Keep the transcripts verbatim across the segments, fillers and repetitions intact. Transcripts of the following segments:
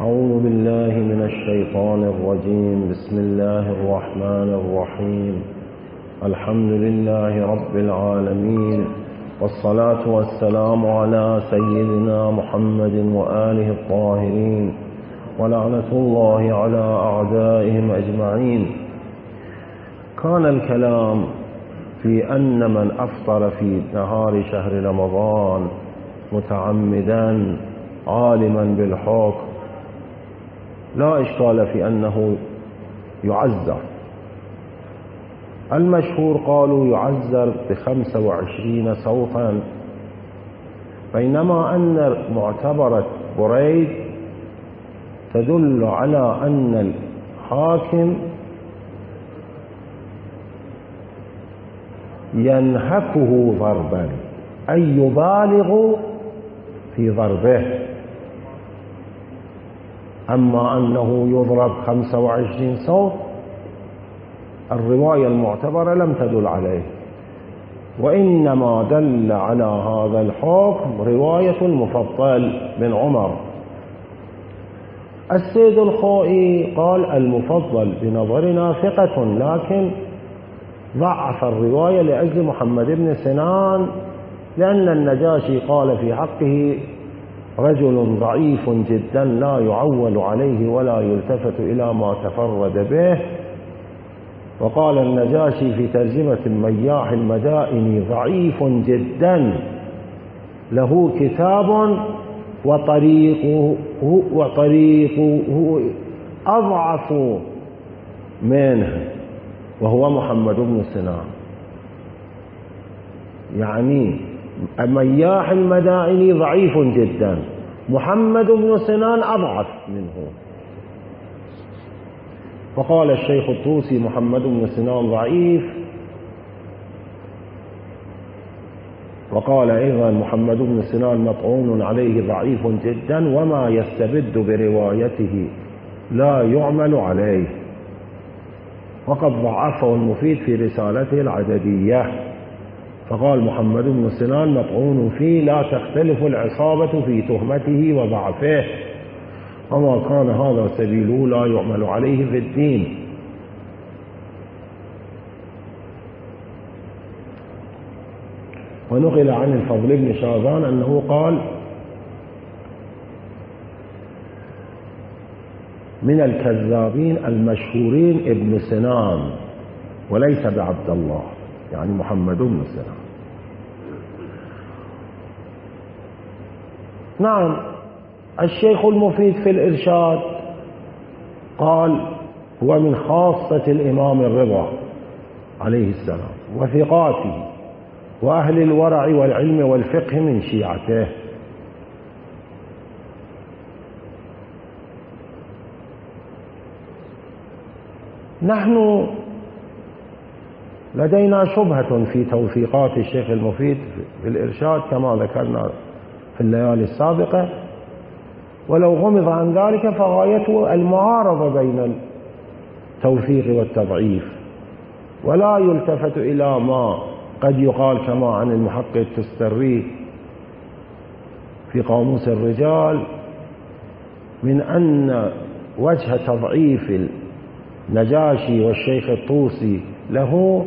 أعوذ بالله من الشيطان الرجيم. بسم الله الرحمن الرحيم. الحمد لله رب العالمين، والصلاة والسلام على سيدنا محمد وآله الطاهرين، ولعنة الله على أعدائهم أجمعين. كان الكلام في أن من أفطر في نهار شهر رمضان متعمدا عالما بالحكم لا إشكال في أنه يعزر. المشهور قالوا يعزر بخمسة وعشرين صوتا، بينما أن معتبرة بريد تدل على أن الحاكم ينهكه ضربا، أي يبالغ في ضربه. أما أنه يضرب خمسة وعشرين صوت الرواية المعتبرة لم تدل عليه، وإنما دل على هذا الحكم رواية المفضل بن عمر. السيد الخوئي قال المفضل بنظرنا ثقة، لكن ضعف الرواية لأجل محمد بن سنان، لأن النجاشي قال في حقه رجل ضعيف جدا لا يعول عليه ولا يلتفت إلى ما تفرد به. وقال النجاشي في ترجمة مياح المدائن ضعيف جدا له كتاب وطريقه وطريقه أضعف منه، وهو محمد بن سنان. يعني مياح المدائن ضعيف جدا، محمد بن سنان أضعف منه. فقال الشيخ الطوسي محمد بن سنان ضعيف، وقال أيضا محمد بن سنان مطعون عليه ضعيف جدا، وما يستبد بروايته لا يعمل عليه. وقد ضعفه المفيد في رسالته العددية، فقال محمد بن سنان مطعون فيه، لا تختلف العصابة في تهمته وضعفه، وما كان هذا سبيله لا يعمل عليه في الدين. ونقل عن الفضل بن شاذان أنه قال من الكذابين المشهورين ابن سنان وليس بعبد الله، يعني محمد بن سنان. نعم، الشيخ المفيد في الإرشاد قال هو من خاصة الإمام الرضا عليه السلام وثقاته وأهل الورع والعلم والفقه من شيعته. نحن لدينا شبهة في توثيقات الشيخ المفيد في الإرشاد كما ذكرنا في الليالي السابقة، ولو غمض عن ذلك فغايته المعارضة بين التوثيق والتضعيف، ولا يلتفت إلى ما قد يقال كما عن المحقق التستري في قاموس الرجال من أن وجه تضعيف النجاشي والشيخ الطوسي له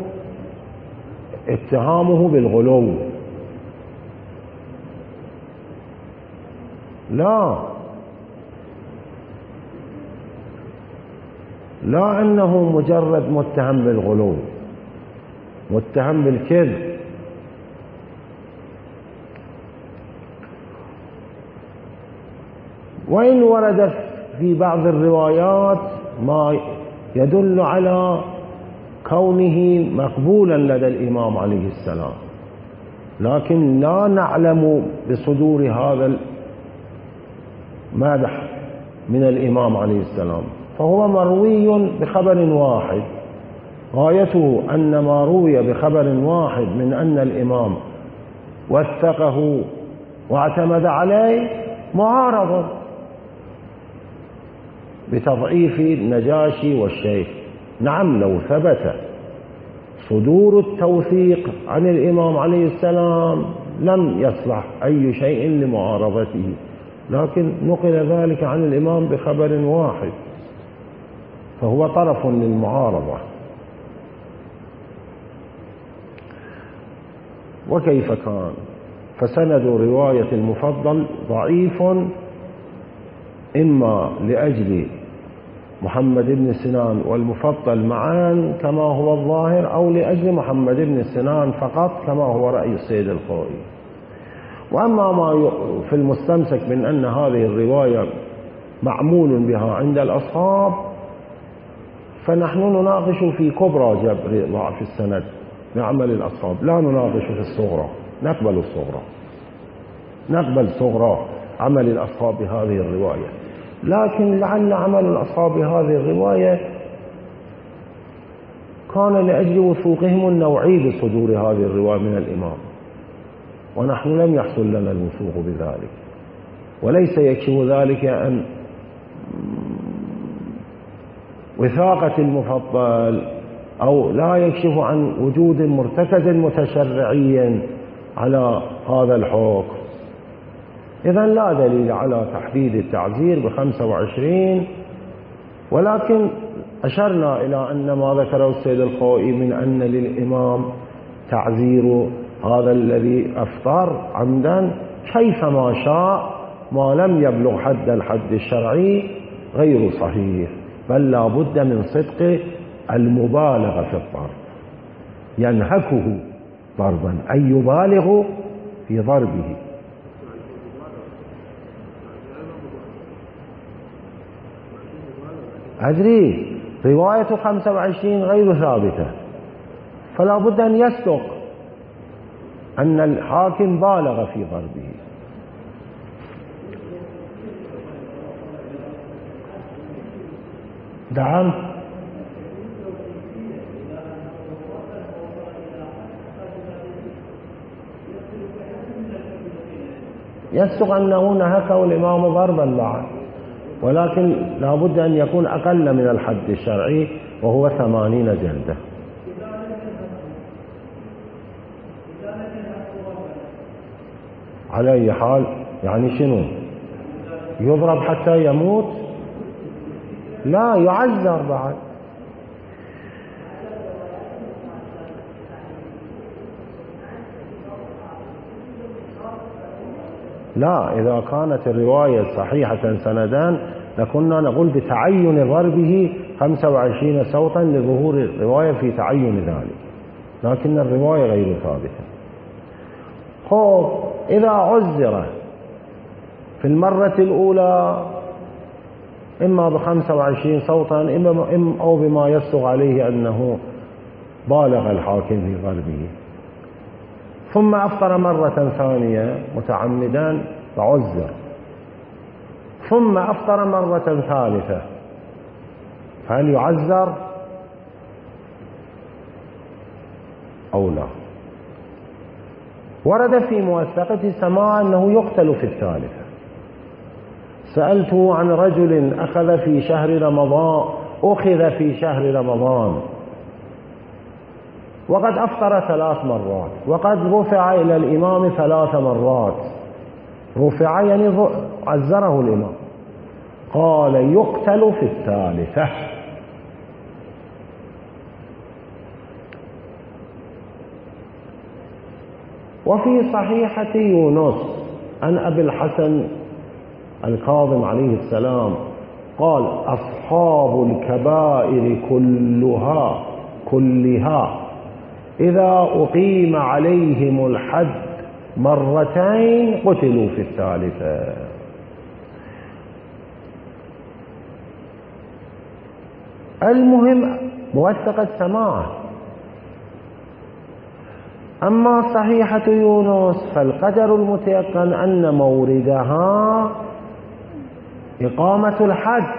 اتهامه بالغلو. لا، لا أنه مجرد متهم بالغلو، متهم بالكذب. وإن ورد في بعض الروايات ما يدل على كونه مقبولا لدى الإمام عليه السلام، لكن لا نعلم بصدور هذا المدح من الإمام عليه السلام، فهو مروي بخبر واحد، غايته أن ما روي بخبر واحد من أن الإمام وثقه واعتمد عليه معارض بتضعيف النجاشي والشيخ. نعم، لو ثبت صدور التوثيق عن الإمام عليه السلام لم يصلح أي شيء لمعارضته، لكن نقل ذلك عن الإمام بخبر واحد، فهو طرف للمعارضة. وكيف كان؟ فسند رواية المفضل ضعيف، إما لأجل محمد بن سنان والمفضل معا كما هو الظاهر، أو لأجل محمد بن سنان فقط كما هو رأي السيد الخوئي. وأما ما في المستمسك من أن هذه الرواية معمول بها عند الأصحاب، فنحن نناقش في كبرى جبر ضعف السند بعمل الأصحاب، لا نناقش في الصغرى. نقبل الصغرى، نقبل صغرى عمل الأصحاب بهذه الرواية، لكن لعل عمل الأصحاب بهذه الرواية كان لأجل وثوقهم النوعي بصدور هذه الرواية من الإمام، ونحن لم يحصل لنا الوثوق بذلك. وليس يكشف ذلك أن وثاقة المفضل، أو لا يكشف عن وجود مرتكز متشرعي على هذا الحكم. إذن لا دليل على تحديد التعزير بخمسة وعشرين، ولكن أشرنا إلى أن ما ذكره السيد الخوئي من أن للإمام تعزير هذا الذي أفطر عمدا كيفما شاء ما لم يبلغ حد الحد الشرعي غير صحيح، بل لا بد من صدق المبالغة في الضرب، ينهكه ضربا أي يبالغ في ضربه. أدري رواية خمسة وعشرين غير ثابتة، فلا بد أن يصدق أن الحاكم بالغ في ضربه. نعم، يصدق أنه نهكه الإمام ضربا بعد، ولكن لا بد أن يكون أقل من الحد الشرعي وهو ثمانين جلدة. على أي حال يعني شنو؟ يضرب حتى يموت؟ لا، يعذر بعد. لا، إذا كانت الرواية صحيحة سندان لكنا نقول بتعين ضربه خمسة وعشرين صوتا لظهور الرواية في تعين ذلك، لكن الرواية غير ثابتة. خوف إذا عذر في المرة الأولى إما بخمسة وعشرين صوتا إما أو بما يصدق عليه أنه بالغ الحاكم في ضربه، ثم أفطر مرة ثانية متعمدا فعذر، ثم أفطر مرة ثالثة، فهل يعذر أو لا؟ ورد في موثقة سماع أنه يقتل في الثالثة. سألته عن رجل أخذ في شهر رمضان أخذ في شهر رمضان وقد أفطر ثلاث مرات وقد رفع إلى الإمام ثلاث مرات، رفع يعني عذره الإمام، قال يقتل في الثالثة. وفي صحيحة يونس عن أبي الحسن الكاظم عليه السلام قال أصحاب الكبائر كلها كلها إذا أقيم عليهم الحد مرتين قتلوا في الثالثة. المهم موثقة سماعه. أما صحيحة يونس فالقدر المتيقن أن موردها إقامة الحد،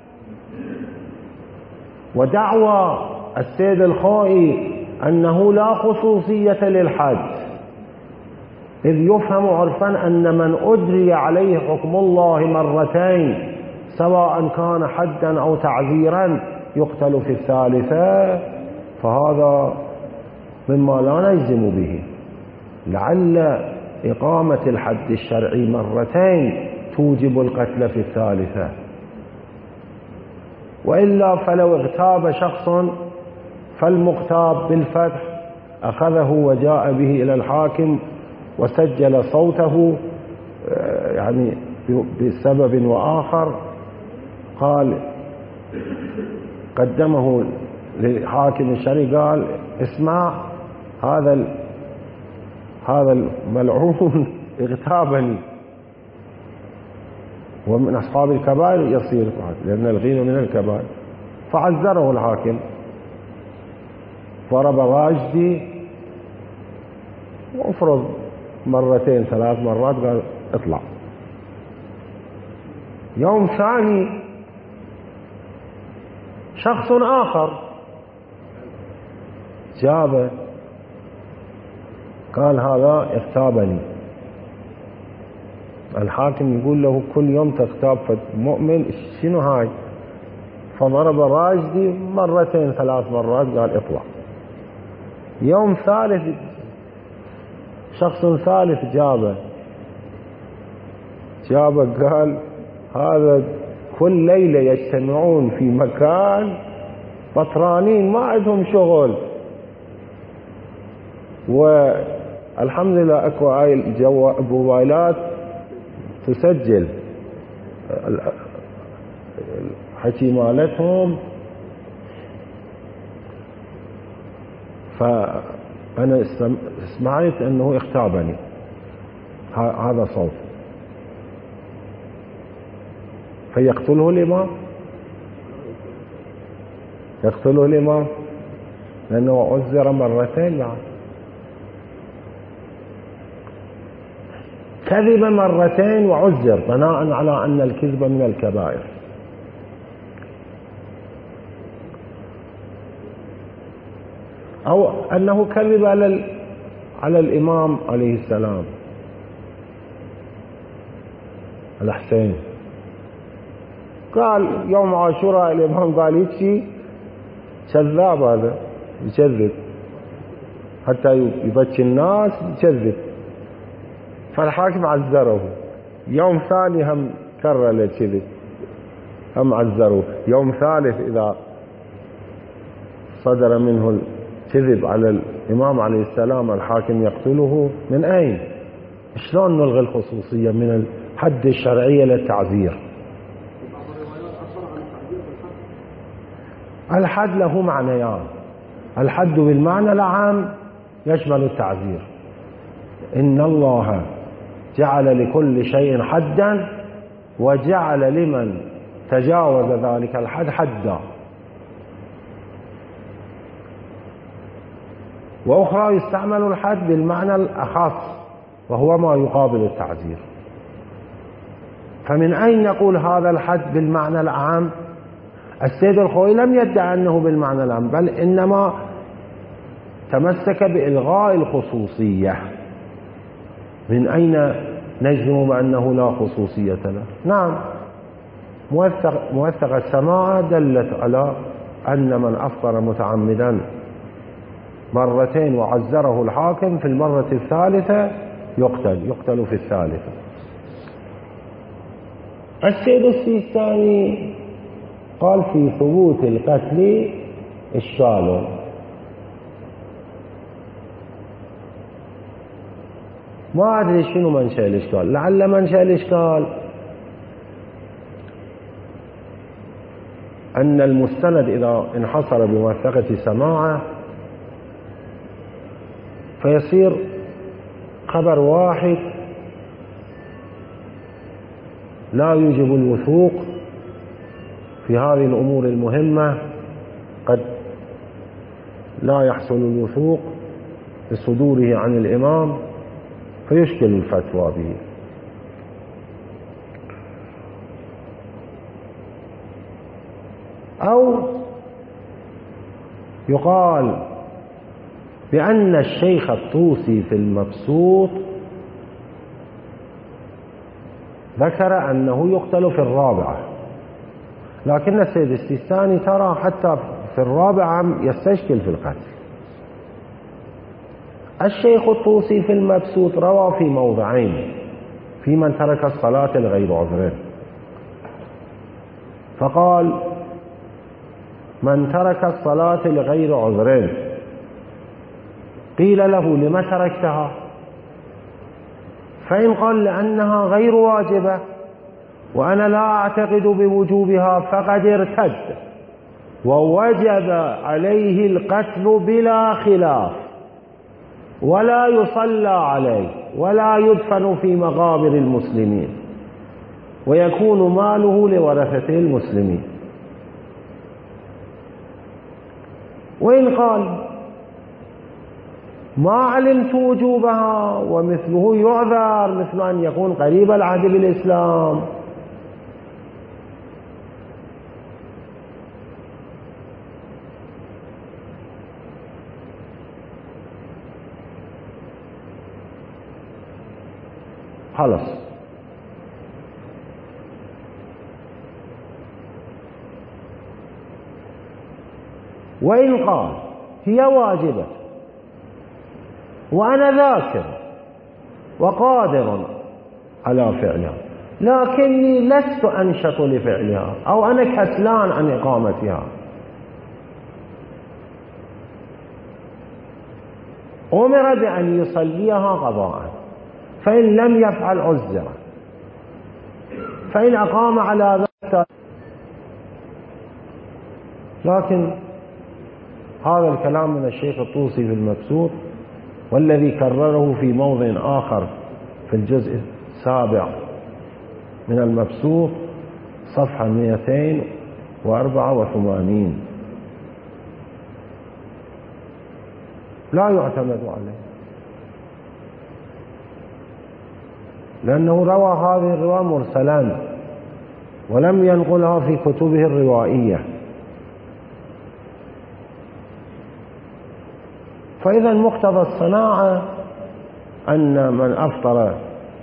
ودعوى السيد الخوئي أنه لا خصوصية للحد، إذ يفهم عرفا أن من أجري عليه حكم الله مرتين سواء كان حدا أو تعزيرا يقتل في الثالثة، فهذا مما لا نجزم به. لعل إقامة الحد الشرعي مرتين توجب القتل في الثالثة، وإلا فلو اغتاب شخص فالمغتاب بالفتح أخذه وجاء به إلى الحاكم وسجل صوته يعني بسبب وآخر، قال قدمه لحاكم الشرعي قال اسمع هذا هذا الملعون اغتابني ومن أصحاب الكبائر يصير، لأن الغيبة من الكبائر. فعذره الحاكم، ضرب راجدي وافرض مرتين ثلاث مرات قال اطلع. يوم ثاني شخص آخر جابه قال هذا اغتابني. الحاكم يقول له كل يوم تغتاب مؤمن شنو هاي؟ فضرب راجدي مرتين ثلاث مرات قال اطلع. يوم ثالث شخص ثالث جابه جابه قال هذا كل ليلة يجتمعون في مكان بطرانين ما عندهم شغل، والحمد لله اكو هاي الموبايلات تسجل الحكي مالتهم. فأنا سمعت أنه اغتابني، هذا صوت. فيقتله الإمام، يقتله الإمام لأنه عذر مرتين بعد. كذب مرتين وعذر بناء على أن الكذب من الكبائر. أو أنه كذب على على الإمام عليه السلام الحسين، قال يوم عاشوراء الإمام قال يبكي كذاب، هذا يكذب حتى يبكي الناس يكذب. فالحاكم عذره. يوم ثاني هم كرر الكذب هم عذروه. يوم ثالث إذا صدر منه الكذب على الإمام عليه السلام الحاكم يقتله. من أين؟ شلون نلغي الخصوصية من الحد الشرعية للتعزير؟ الحد له معنيان، الحد بالمعنى العام يشمل التعزير. إن الله جعل لكل شيء حدا وجعل لمن تجاوز ذلك الحد حدا. وأخرى يستعمل الحد بالمعنى الأخص وهو ما يقابل التعزير. فمن أين نقول هذا الحد بالمعنى العام؟ السيد الخوئي لم يدعي أنه بالمعنى العام، بل إنما تمسك بإلغاء الخصوصية. من أين نجزم بأنه لا خصوصية له؟ نعم، موثق موثق السماع دلت على أن من أفطر متعمدا مرتين وعزره الحاكم في المرة الثالثة يقتل يقتل في الثالثة. السيد السيستاني قال في ثبوت القتل إشكال. ما أدري شنو منشأ الإشكال، لعل منشأ الإشكال أن المستند إذا انحصر بموثقة سماعة فيصير خبر واحد لا يوجب الوثوق في هذه الأمور المهمة. قد لا يحصل الوثوق بصدوره عن الإمام فيشكل الفتوى به. أو يقال بأن الشيخ الطوسي في المبسوط ذكر أنه يقتل في الرابعة، لكن السيد السيستاني ترى حتى في الرابعة يستشكل في القتل. الشيخ الطوسي في المبسوط روى في موضعين في من ترك الصلاة لغير عذر، فقال: من ترك الصلاة لغير عذر. قيل له: لم تركتها؟ فإن قال: لأنها غير واجبة وأنا لا أعتقد بوجوبها، فقد ارتد ووجب عليه القتل بلا خلاف، ولا يصلى عليه ولا يدفن في مقابر المسلمين، ويكون ماله لورثته المسلمين. وإن قال: ما علمت وجوبها، ومثله يعذر، مثل أن يكون قريب العهد بالإسلام، خلص. وإن قال: هي واجبة وأنا ذاكر وقادر على فعلها، لكني لست أنشط لفعلها، أو أنا كسلان عن إقامتها، أمر بأن يصليها قضاء، فإن لم يفعل عذر، فإن أقام على ذلك. لكن هذا الكلام من الشيخ الطوسي في المبسوط، والذي كرره في موضع آخر في الجزء السابع من المبسوط صفحة مئتين وأربعة وثمانين، لا يعتمد عليه، لأنه روى هذه الرواية مرسلا ولم ينقلها في كتبه الروائية. فإذا مقتضى الصناعة أن من أفطر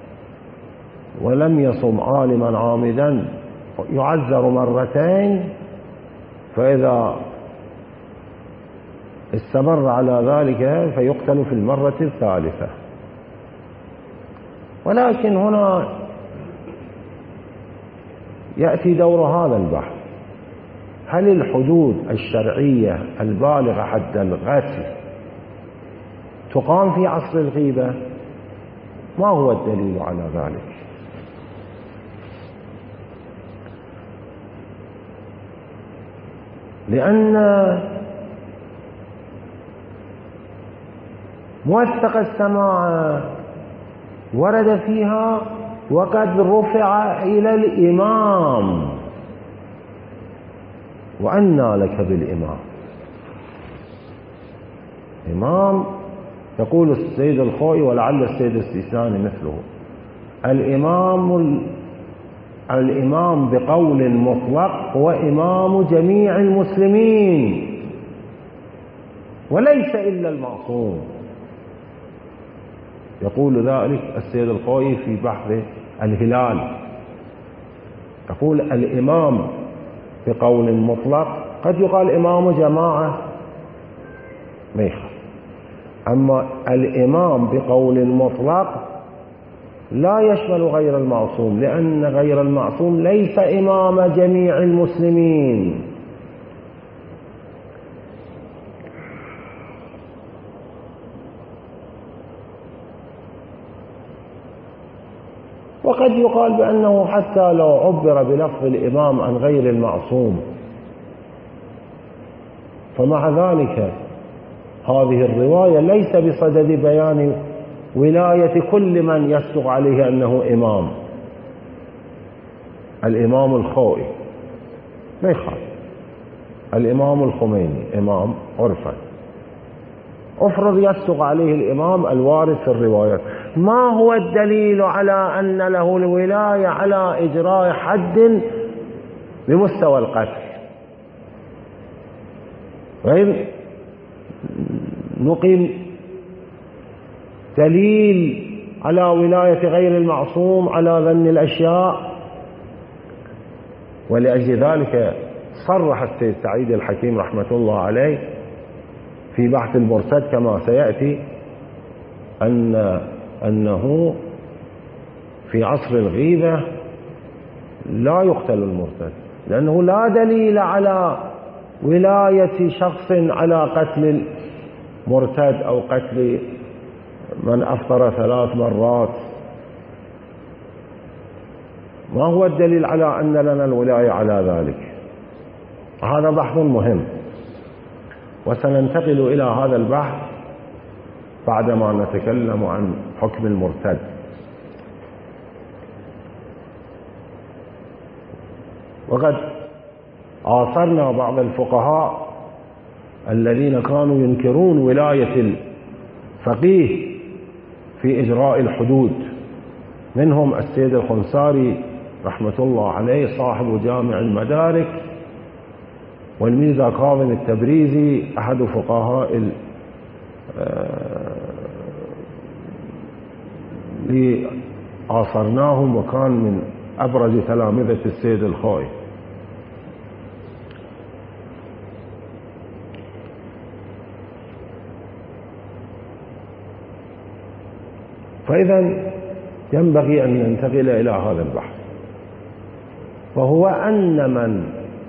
ولم يصم عالما عامدا يعذر مرتين، فإذا استمر على ذلك فيقتل في المرة الثالثة. ولكن هنا يأتي دور هذا البحث: هل الحدود الشرعية البالغة حد القتل تقام في عصر الغيبة؟ ما هو الدليل على ذلك؟ لأن موثق السماع ورد فيها: وقد رفع إلى الإمام. وأنى لك بالإمام؟ إمام يقول السيد الخوئي، ولعل السيد السيستاني مثله: الإمام الإمام بقول مطلق هو إمام جميع المسلمين وليس إلا المعصوم. يقول ذلك السيد الخوئي في بحر الهلال، يقول: الإمام بقول مطلق قد يقال إمام جماعة ما يخالف، أما الإمام بقول مطلق لا يشمل غير المعصوم، لأن غير المعصوم ليس إمام جميع المسلمين. وقد يقال بأنه حتى لو عبر بلفظ الإمام عن غير المعصوم، فمع ذلك هذه الرواية ليس بصدد بيان ولاية كل من يصدق عليه أنه إمام. الإمام الخوئي ما يخالف، الإمام الخميني إمام عرفا، أفرض يصدق عليه الإمام الوارد في الروايات. ما هو الدليل على أن له الولاية على إجراء حد بمستوى القتل؟ غير نقيم دليل على ولاية غير المعصوم على ظن الأشياء. ولأجل ذلك صرح السيد سعيد الحكيم رحمة الله عليه في بحث المرتد كما سيأتي أن أنه في عصر الغيبة لا يقتل المرتد، لأنه لا دليل على ولاية شخص على قتل المرتد أو قتل من أفطر ثلاث مرات. ما هو الدليل على أن لنا الولاية على ذلك؟ هذا بحث مهم، وسننتقل إلى هذا البحث بعدما نتكلم عن حكم المرتد. وقد عاصرنا بعض الفقهاء الذين كانوا ينكرون ولاية الفقيه في إجراء الحدود، منهم السيد الخنساري رحمة الله عليه صاحب جامع المدارك، والميرزا كاظم التبريزي أحد فقهاء اللي عاصرناهم وكان من أبرز تلامذة السيد الخوئي. فإذا ينبغي أن ننتقل إلى هذا البحث، وهو أن من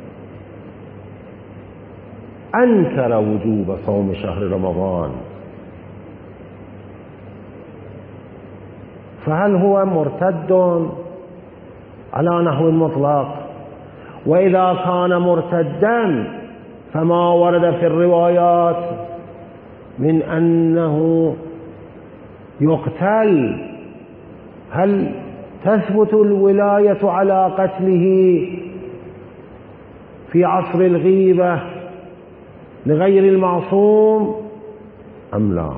أنكر وجوب صوم شهر رمضان فهل هو مرتد على نحو مطلق؟ وإذا كان مرتدا فما ورد في الروايات من أنه يقتل، هل تثبت الولاية على قتله في عصر الغيبة لغير المعصوم أم لا؟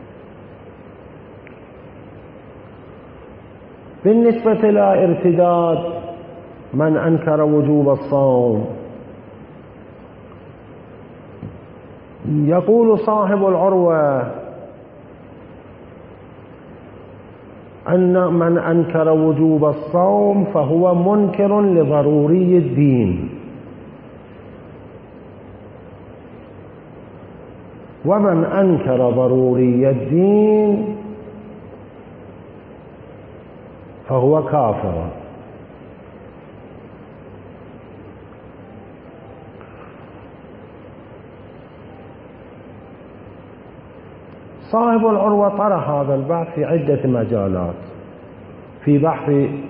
بالنسبة إلى ارتداد من أنكر وجوب الصوم، يقول صاحب العروة أن من أنكر وجوب الصوم فهو منكر لضروري الدين، ومن أنكر ضروري الدين فهو كافر. صاحب العروة طرح هذا البحث في عدة مجالات، في بحث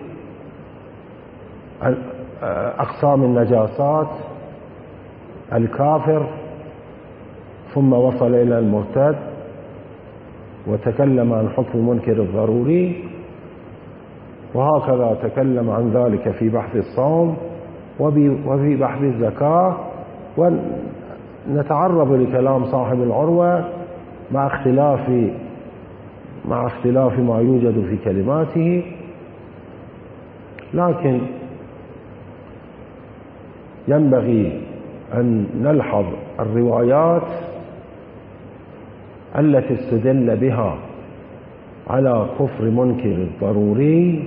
أقسام النجاسات، الكافر، ثم وصل إلى المرتد، وتكلم عن حكم المنكر الضروري، وهكذا تكلم عن ذلك في بحث الصوم وفي بحث الزكاة. ونتعرض لكلام صاحب العروة مع اختلاف مع اختلاف ما يوجد في كلماته، لكن ينبغي أن نلحظ الروايات التي استدل بها على كفر منكر الضروري،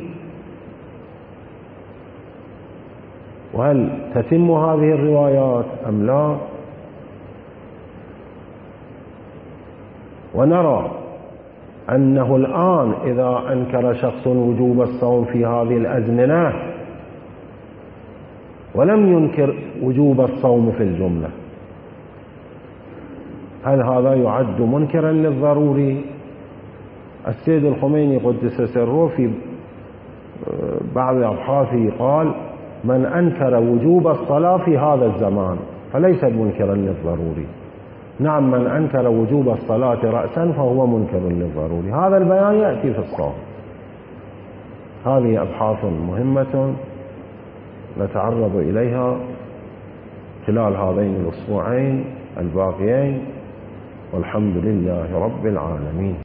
وهل تتم هذه الروايات أم لا. ونرى أنه الآن إذا أنكر شخص وجوب الصوم في هذه الأزمنة ولم ينكر وجوب الصوم في الجملة، هل هذا يعد منكرا للضروري؟ السيد الخميني قدس سره في بعض أبحاثه قال: من أنكر وجوب الصلاة في هذا الزمان فليس منكرا للضروري. نعم، من أنكر وجوب الصلاة رأسا فهو منكر للضروري. هذا البيان يأتي في الصوم. هذه أبحاث مهمة نتعرض إليها خلال هذين الأسبوعين الباقيين، والحمد لله رب العالمين.